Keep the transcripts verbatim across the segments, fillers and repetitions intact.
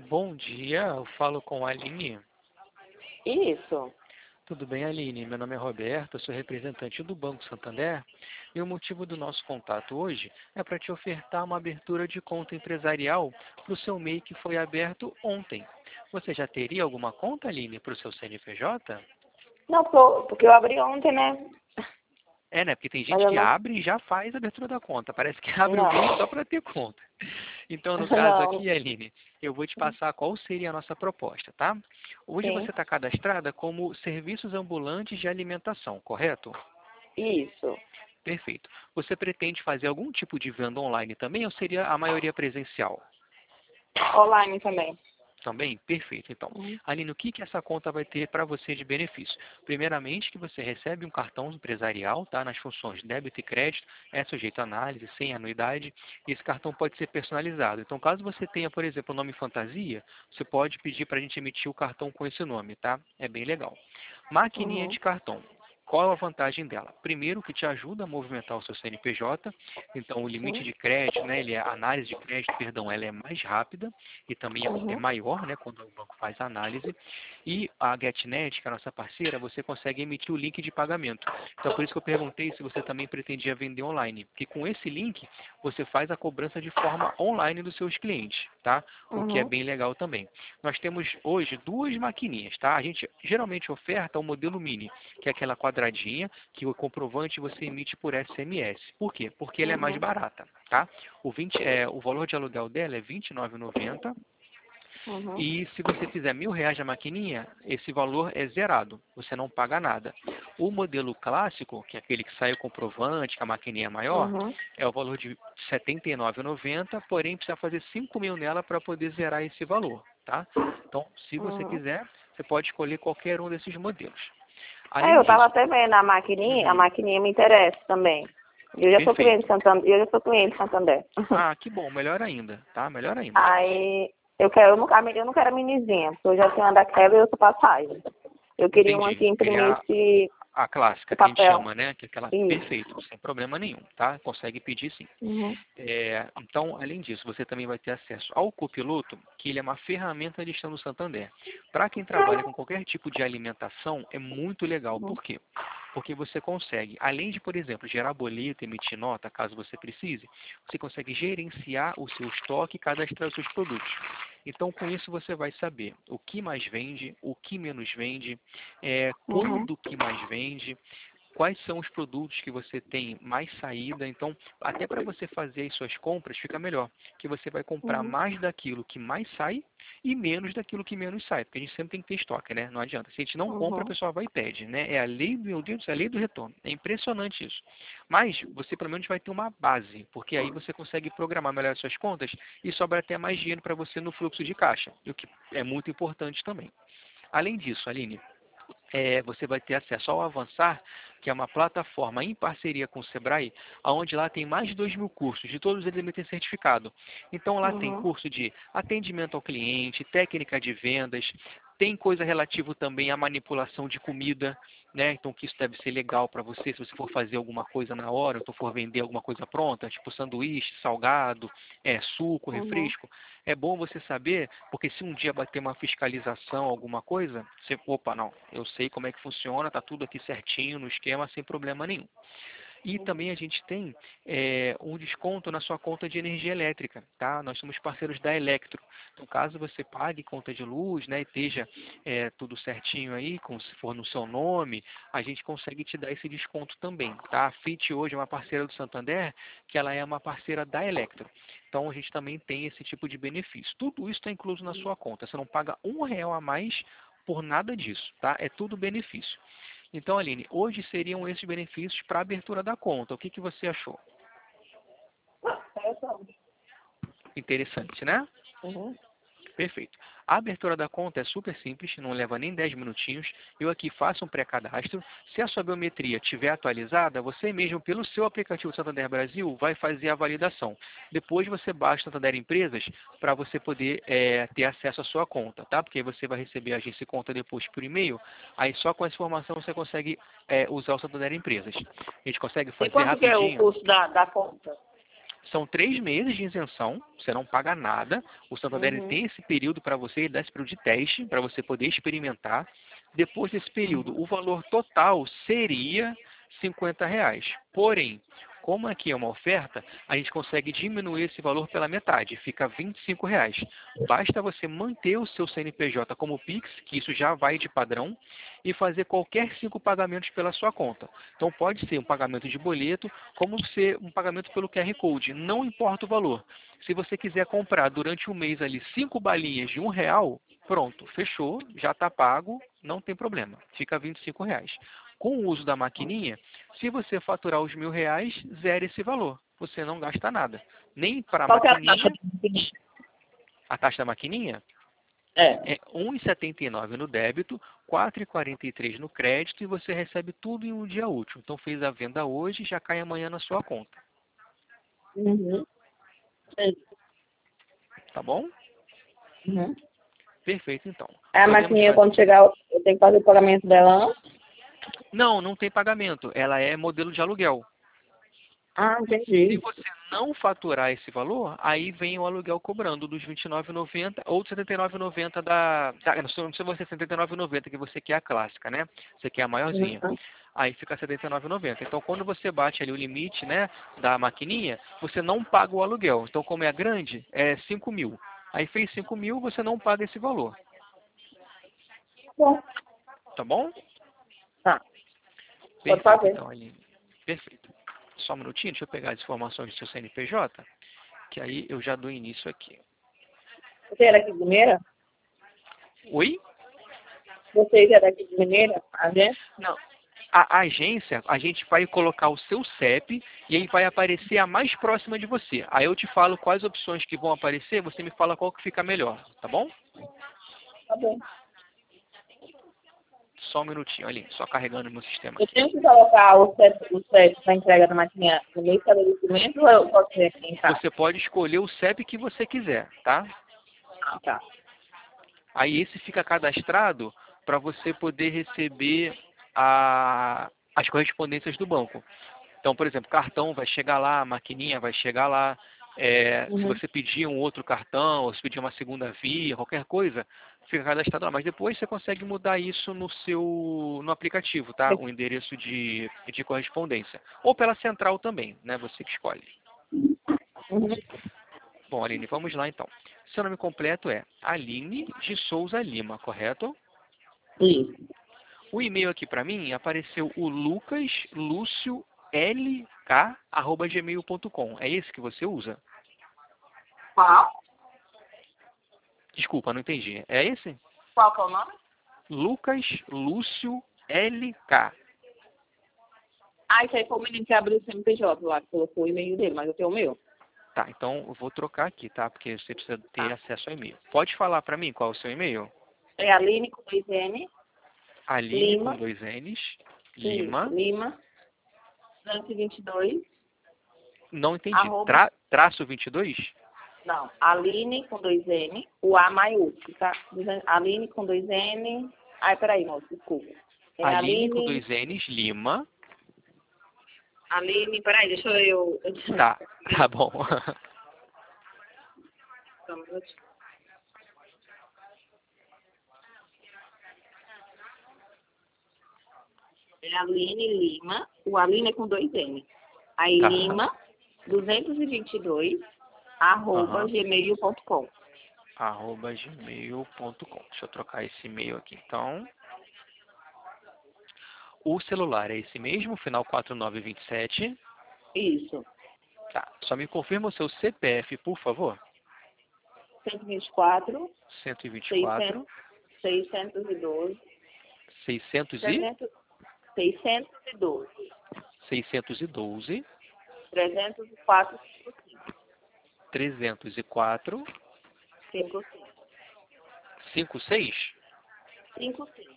Bom dia, eu falo com a Aline. Isso. Tudo bem, Aline? Meu nome é Roberto, eu sou representante do Banco Santander e o motivo do nosso contato hoje é para te ofertar uma abertura de conta empresarial para o seu M E I que foi aberto ontem. Você já teria alguma conta, Aline, para o seu C N P J? Não, pô, porque eu abri ontem, né? É, né? Porque tem Mas gente eu que não. abre e já faz a abertura da conta. Parece que abre o M E I Não. só para ter conta. Então, no caso Não. aqui, Aline, eu vou te passar qual seria a nossa proposta, tá? Hoje Sim. você está cadastrada como serviços ambulantes de alimentação, correto? Isso. Perfeito. Você pretende fazer algum tipo de venda online também ou seria a maioria presencial? Online também. Também? Perfeito. Então, Uhum. Aline, o que, que essa conta vai ter para você de benefício? Primeiramente, que você recebe um cartão empresarial, tá? Nas funções débito e crédito, é sujeito a análise, sem anuidade, e esse cartão pode ser personalizado. Então, caso você tenha, por exemplo, o nome fantasia, você pode pedir para a gente emitir o cartão com esse nome, tá? É bem legal. Maquininha Uhum. de cartão. Qual a vantagem dela? Primeiro, que te ajuda a movimentar o seu C N P J, então o limite Sim. de crédito, né, ele é, a análise de crédito, perdão, ela é mais rápida e também é, é Uhum. maior, né, quando o banco faz a análise. E a GetNet, que é a nossa parceira, você consegue emitir o link de pagamento. Então, por isso que eu perguntei se você também pretendia vender online, porque com esse link você faz a cobrança de forma online dos seus clientes, tá? O que é Uhum. bem legal também. Nós temos hoje duas maquininhas, tá? A gente geralmente oferta o modelo mini, que é aquela quadradinha que o comprovante você emite por S M S. Por quê? Porque ela é mais Uhum. barata, tá? O, vinte, é, o valor de aluguel dela é vinte e nove reais e noventa centavos. Uhum. E se você fizer mil reais na maquininha, esse valor é zerado, você não paga nada. O modelo clássico, que é aquele que sai o comprovante, que a maquininha é maior, Uhum. é o valor de setenta e nove reais e noventa centavos, porém precisa fazer cinco mil nela para poder zerar esse valor, tá? Então, se você Uhum. quiser, você pode escolher qualquer um desses modelos. É, Além eu tava disso, até vendo a maquininha, a uhum, maquininha me interessa também. Eu já sou cliente perfeito. Santander, eu já sou cliente Santander. Ah, que bom, melhor ainda, tá? Melhor ainda. Aí eu quero, eu não, quero- eu não quero a minizinha, porque eu já tenho a da quebra e eu sou passagem. Eu queria uma Entendi. que Queria imprimisse a o clássica que a gente papel. chama, né? Que é aquela Isso. perfeito, sem problema nenhum, tá? Consegue pedir sim. Uhum. É, então, além disso, você também vai ter acesso ao Copiloto, que ele é uma ferramenta de gestão do Santander. Para quem trabalha com qualquer tipo de alimentação, é muito legal. Uhum. Por quê? Porque você consegue, além de, por exemplo, gerar boleto, emitir nota, caso você precise, você consegue gerenciar o seu estoque e cadastrar os seus produtos. Então, com isso, você vai saber o que mais vende, o que menos vende, é, Uhum. quando que mais vende, quais são os produtos que você tem mais saída. Então, até para você fazer as suas compras, fica melhor, que você vai comprar Uhum. mais daquilo que mais sai e menos daquilo que menos sai, porque a gente sempre tem que ter estoque, né? Não adianta. Se a gente não compra, a Uhum. pessoa vai e pede, né? É a lei do, meu Deus, é a lei do retorno. É impressionante isso. Mas você pelo menos vai ter uma base, porque aí você consegue programar melhor as suas contas e sobra até mais dinheiro para você no fluxo de caixa, o que é muito importante também. Além disso, Aline, é, você vai ter acesso ao Avançar, que é uma plataforma em parceria com o Sebrae, onde lá tem mais de dois mil cursos, de todos eles devem ter certificado. Então lá tem Uhum. curso de atendimento ao cliente, técnica de vendas, tem coisa relativa também à manipulação de comida, né? Então que isso deve ser legal para você, se você for fazer alguma coisa na hora, ou então for vender alguma coisa pronta, tipo sanduíche, salgado, é, suco, Uhum. refresco. É bom você saber, porque se um dia bater uma fiscalização, alguma coisa, você, opa, não, eu sei como é que funciona, tá tudo aqui certinho no esquema, sem problema nenhum. E também a gente tem é, um desconto na sua conta de energia elétrica, tá? Nós somos parceiros da Electro. Então, caso você pague conta de luz, né, e esteja é, tudo certinho aí, como se for no seu nome, a gente consegue te dar esse desconto também, tá? A Fit hoje é uma parceira do Santander, que ela é uma parceira da Electro. Então, a gente também tem esse tipo de benefício. Tudo isso está incluso na sua conta. Você não paga um real a mais por nada disso, tá? É tudo benefício. Então, Aline, hoje seriam esses benefícios para a abertura da conta. O que, que você achou? Interessante. Interessante, né? Uhum. Perfeito. A abertura da conta é super simples, não leva nem dez minutinhos. Eu aqui faço um pré-cadastro. Se a sua biometria estiver atualizada, você mesmo, pelo seu aplicativo Santander Brasil, vai fazer a validação. Depois você baixa o Santander Empresas para você poder é, ter acesso à sua conta, tá? Porque aí você vai receber a agência conta depois por e-mail. Aí só com essa informação você consegue é, usar o Santander Empresas. A gente consegue E fazer quanto que é o rapidinho. custo da, da conta? São três meses de isenção, você não paga nada. O Santander Uhum. tem esse período para você, ele dá esse período de teste, para você poder experimentar. Depois desse período, o valor total seria cinquenta reais. Porém, como aqui é uma oferta, a gente consegue diminuir esse valor pela metade, fica vinte e cinco reais. Basta você manter o seu C N P J como Pix, que isso já vai de padrão, e fazer qualquer cinco pagamentos pela sua conta. Então pode ser um pagamento de boleto, como ser um pagamento pelo Q R Code, não importa o valor. Se você quiser comprar durante o mês ali cinco balinhas de um real, pronto, fechou, já está pago, não tem problema, fica vinte e cinco reais. Com o uso da maquininha, se você faturar os mil reais, zera esse valor. Você não gasta nada. Nem para a Qual que é a taxa maquininha, de maquininha? a taxa da maquininha É. é um real e setenta e nove centavos no débito, quatro reais e quarenta e três centavos no crédito e você recebe tudo em um dia útil. Então fez a venda hoje, já cai amanhã na sua conta. Uhum. Sim. Tá bom? Uhum. Perfeito, então. A Podemos maquininha, fazer... quando chegar, eu tenho que fazer o pagamento dela antes? Não, não tem pagamento. Ela é modelo de aluguel. Ah, Se entendi. você não faturar esse valor, aí vem o aluguel cobrando dos vinte e nove reais e noventa centavos ou dos setenta e nove reais e noventa centavos da... da não sei se você é setenta e nove reais e noventa centavos, que você quer a clássica, né? Você quer a maiorzinha. Uhum. Aí fica setenta e nove reais e noventa centavos. Então, quando você bate ali o limite, né, da maquininha, você não paga o aluguel. Então, como é grande, é cinco mil. Aí fez cinco mil, você não paga esse valor. Bom, Tá bom? tá. Pode Perfeito, fazer. então, Aline. Perfeito. Só um minutinho, deixa eu pegar as informações do seu C N P J, que aí eu já dou início aqui. Você é daqui de Mineira? Oi? Vocês é daqui de Mineira? A gente? Não. A, a agência, a gente vai colocar o seu C E P e aí vai aparecer a mais próxima de você. Aí eu te falo quais opções que vão aparecer, você me fala qual que fica melhor, tá bom? Tá bom. Só um minutinho ali, só carregando o meu sistema Eu aqui. tenho que colocar o CEP, o CEP para entrega da maquininha no meu estabelecimento ou eu posso ver aqui em casa? Você pode escolher o C E P que você quiser, tá? Ah, tá. Aí esse fica cadastrado para você poder receber a, as correspondências do banco. Então, por exemplo, cartão vai chegar lá, a maquininha vai chegar lá. É, se Uhum. você pedir um outro cartão, ou se pedir uma segunda via, qualquer coisa, fica cadastrado lá. Mas depois você consegue mudar isso no seu no aplicativo, tá? O endereço de, de correspondência. Ou pela central também, né? Você que escolhe. Uhum. Bom, Aline, vamos lá então. Seu nome completo é Aline de Souza Lima, correto? Isso. O e-mail aqui para mim apareceu o lucas lúcio l k arroba gmail ponto com. É esse que você usa? Qual? Desculpa, não entendi. É esse? Qual que é o nome? Lucas Lúcio L K. Ah, isso aí foi o menino que abriu o C N P J lá, que colocou o e-mail dele, mas eu tenho o meu. Tá, então eu vou trocar aqui, tá? Porque você precisa ter Tá. acesso ao e-mail. Pode falar para mim qual é o seu e-mail? É Aline com dois N, Aline com Lima, dois N's, isso, Lima. Lima, duzentos e vinte e dois, Não entendi. arroba, Tra, traço vinte e dois? não, Aline com dois N, o A maiúsculo, tá? Duzen- Aline com dois N, ai, peraí, moço, desculpa. É Aline com Aline, dois N's, Lima. Aline, peraí, deixa eu... Tá, tá bom. Só um minutinho. É Aline Lima, o Aline é com dois N. Aí Tá. Lima, duzentos e vinte e dois, arroba Aham. gmail ponto com. Arroba gmail ponto com. Deixa eu trocar esse e-mail aqui então. O celular é esse mesmo, final quatro nove dois sete. Isso. Tá. Só me confirma o seu C P F, por favor. cento e vinte e quatro, cento e vinte e seiscentos, quatro, seiscentos e doze, seiscentos e trezentos, seiscentos e doze, seiscentos e doze, trezentos e quatro, trezentos e quatro, cinco cinco. cinquenta e seis. cinco cinco.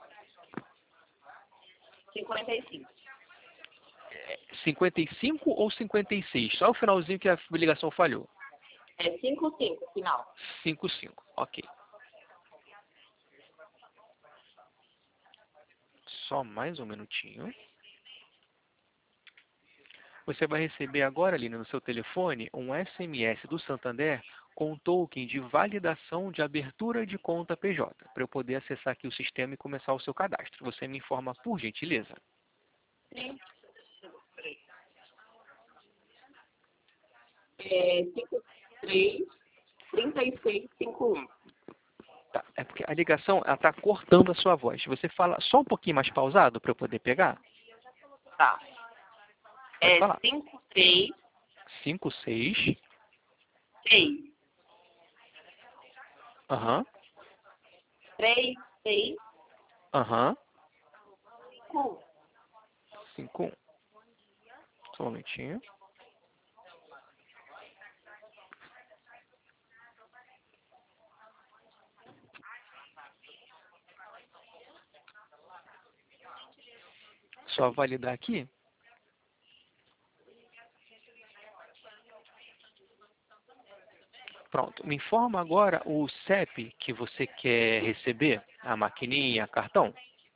cinquenta e cinco. cinquenta e cinco ou cinquenta e seis? Só o finalzinho que a ligação falhou. É cinco cinco, final. cinquenta e cinco, ok. Só mais um minutinho. Você vai receber agora, Aline, no seu telefone, um S M S do Santander com um token de validação de abertura de conta P J, para eu poder acessar aqui o sistema e começar o seu cadastro. Você me informa, por gentileza? Sim. É cinco três, três seis cinco um. Tá, é porque a ligação está cortando a sua voz. Você fala só um pouquinho mais pausado para eu poder pegar? Tá. Pode É falar. cinco três, cinco seis. seis, Aham. três, seis, Aham. cinco. cinco um. Só um momentinho. Só validar aqui. Pronto. Me informa agora o C E P que você quer receber, a maquininha, cartão.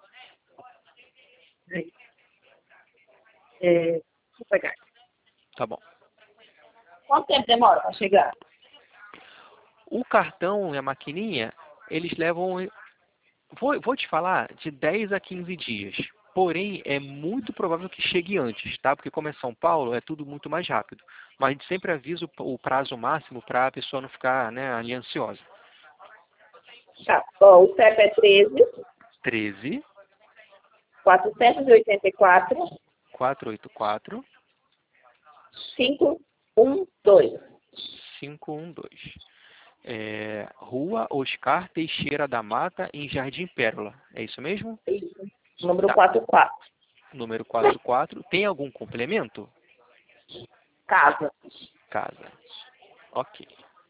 É, deixa eu pegar. Tá bom. Quanto tempo demora para chegar? O cartão e a maquininha, eles levam, vou, vou te falar, de dez a quinze dias. Porém, é muito provável que chegue antes, tá? Porque como é São Paulo, é tudo muito mais rápido. Mas a gente sempre avisa o, o prazo máximo para a pessoa não ficar, né, ali ansiosa. Tá. Ó, o C E P é treze, treze, quatrocentos e oitenta e quatro, quatrocentos e oitenta e quatro, cinco um dois. cinco um dois. É, Rua Oscar Teixeira da Mata, em Jardim Pérola. É isso mesmo? Isso. Número Tá. quarenta e quatro. Número quarenta e quatro. Tem algum complemento? Casa. Casa. Ok.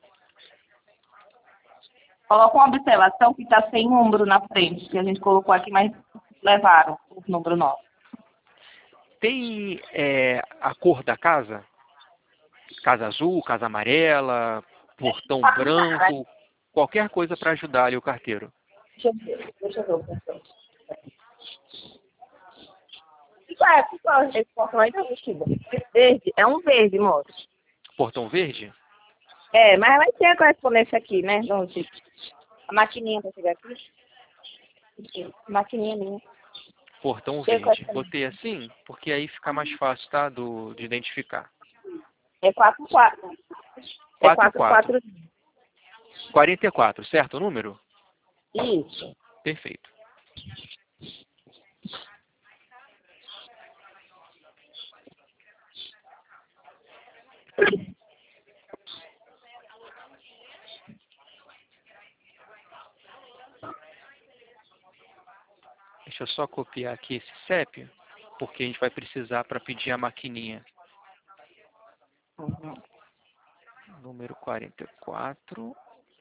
Coloca uma observação que está sem número na frente, que a gente colocou aqui, mas levaram o número nosso. Tem é, a cor da casa? Casa azul, casa amarela, portão branco, qualquer coisa para ajudar ali o carteiro. Deixa eu ver, deixa eu ver o portão. Qual é, qual é esse portão aí? Tá vestido. Verde, é um verde, moço. Portão verde? É, mas vai ter a correspondência aqui, né? Onde? A maquininha pra chegar aqui. Aqui, maquininha minha. Portão Tem a verde. correspondência. Botei assim, porque aí fica mais fácil, tá? Do, de identificar. É quatro quatro. É quatro quatro quatro. quatro. quarenta e quatro, certo o número? Isso. Perfeito. Deixa eu só copiar aqui esse C E P, porque a gente vai precisar para pedir a maquininha. Uhum. Número quarenta e quatro.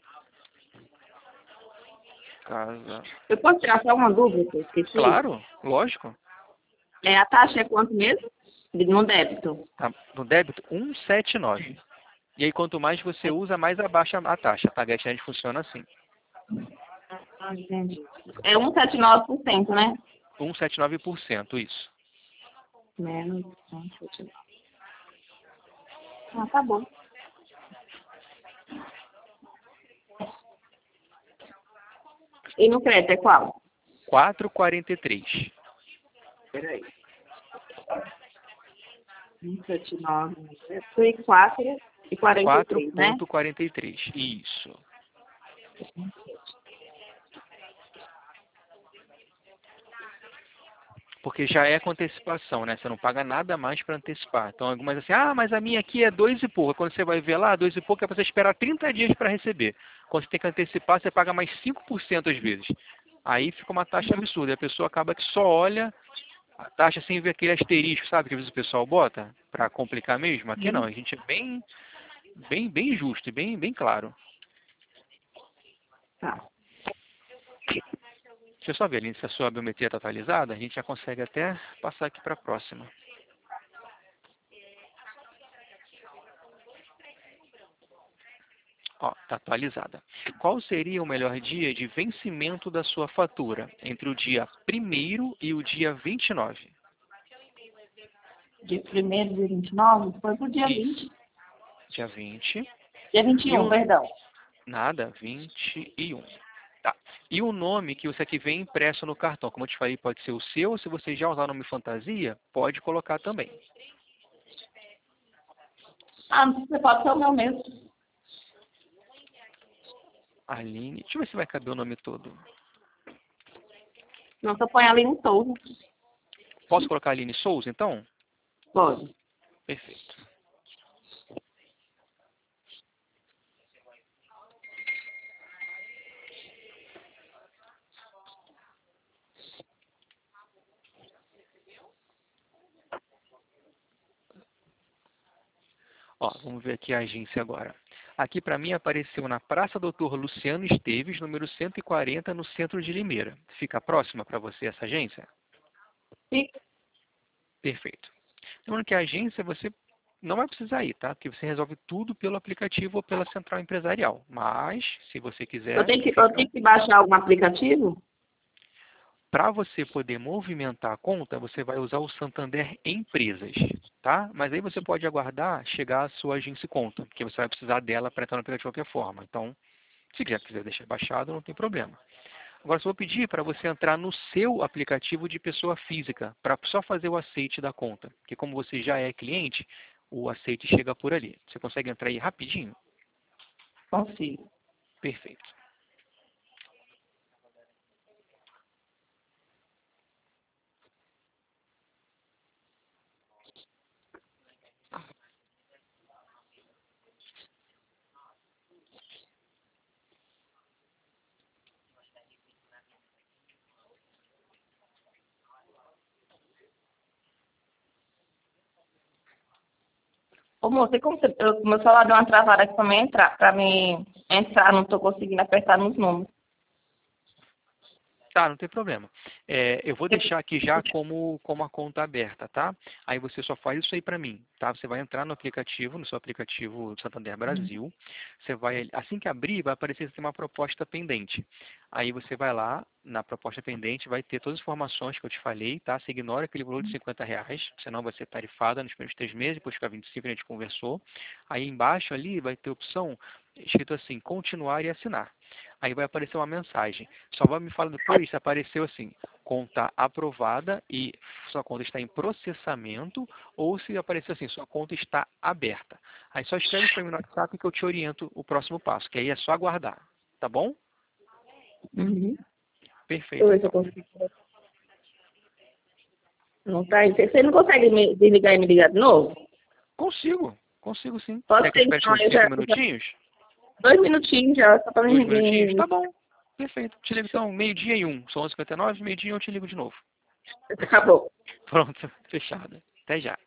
Casa. Eu posso tirar só uma dúvida que eu esqueci? Claro, lógico. É, a taxa é quanto mesmo? No débito. Tá, no débito, cento e setenta e nove. E aí, quanto mais você usa, mais abaixa a taxa. Tá? A GetNet funciona assim. Ah, entendi. É cento e setenta e nove por cento, né? cento e setenta e nove por cento, isso. Menos cento e setenta e nove. Ah, tá bom. E no crédito é qual? quatrocentos e quarenta e três. Peraí. cento e setenta e nove. Foi quatro e quarenta e três, né? quatro ponto quarenta e três, isso. Porque já é com antecipação, né? Você não paga nada mais para antecipar. Então, algumas assim, ah, mas a minha aqui é dois e pouco. Quando você vai ver lá, dois e pouco é para você esperar trinta dias para receber. Quando você tem que antecipar, você paga mais cinco por cento às vezes. Aí fica uma taxa absurda. E a pessoa acaba que só olha a taxa sem ver aquele asterisco, sabe? Que às vezes o pessoal bota para complicar mesmo. Aqui não, a gente é bem, bem, bem justo e bem, bem claro. Tá. Deixa eu só ver ali se a sua biometria está atualizada. A gente já consegue até passar aqui para a próxima. Ó, está atualizada. Qual seria o melhor dia de vencimento da sua fatura? Entre o dia primeiro e o dia vinte e nove. Dia primeiro, dia vinte e nove? Foi pro dia Isso. vinte. Dia vinte. Dia vinte e um, perdão. Nada, vinte e um. Tá. E o nome que você aqui vem impresso no cartão, como eu te falei, pode ser o seu, ou se você já usar o nome fantasia, pode colocar também. Ah, você pode ser o meu mesmo. Aline, deixa eu ver se vai caber o nome todo. Não, você põe ali no Souza. Posso colocar Aline Souza, então? Pode. Perfeito. Ó, vamos ver aqui a agência agora. Aqui para mim apareceu na Praça Doutor Luciano Esteves, número cento e quarenta, no centro de Limeira. Fica próxima para você essa agência? Sim. Perfeito. Lembrando que a agência você não vai precisar ir, tá? Porque você resolve tudo pelo aplicativo ou pela central empresarial. Mas, se você quiser... Eu tenho que, eu tenho que baixar algum aplicativo? Para você poder movimentar a conta, você vai usar o Santander Empresas, tá? Mas aí você pode aguardar chegar a sua agência conta, porque você vai precisar dela para entrar no aplicativo de qualquer forma. Então, se quiser, quiser deixar baixado, não tem problema. Agora, só vou pedir para você entrar no seu aplicativo de pessoa física, para só fazer o aceite da conta. Porque como você já é cliente, o aceite chega por ali. Você consegue entrar aí rapidinho? Consigo. Perfeito. Ô, moça, e como você, eu, meu celular deu uma travada aqui pra mim entrar, pra mim entrar, não tô conseguindo apertar nos números. Tá, não tem problema. É, eu vou deixar aqui já como, como a conta aberta, tá? Aí você só faz isso aí para mim, tá? Você vai entrar no aplicativo, no seu aplicativo do Santander Brasil. Você vai, assim que abrir, vai aparecer que tem uma proposta pendente. Aí você vai lá, na proposta pendente, vai ter todas as informações que eu te falei, tá? Você ignora aquele valor de cinquenta reais, senão vai ser tarifada nos primeiros três meses, depois fica vinte e cinco, a gente conversou. Aí embaixo ali vai ter opção escrito assim, continuar e assinar. Aí vai aparecer uma mensagem. Só vai me falar depois se apareceu assim, conta aprovada e sua conta está em processamento, ou se apareceu assim, sua conta está aberta. Aí só escreve para mim no WhatsApp que eu te oriento o próximo passo, que aí é só aguardar. Tá bom? Uhum. Perfeito, Deixa eu ver se eu então. consigo. Não tá aí. Você não consegue me desligar e me ligar de novo? Consigo, consigo sim. Pode Quer que eu ser, espere então, uns eu cinco já, já- minutinhos? dois minutinhos já, só pra Dois me... minutinhos? me... Tá bom. Perfeito. Te ligo então meio-dia e um. São onze e cinquenta e nove, meio-dia eu te ligo de novo. Acabou. Pronto, fechado. Até já.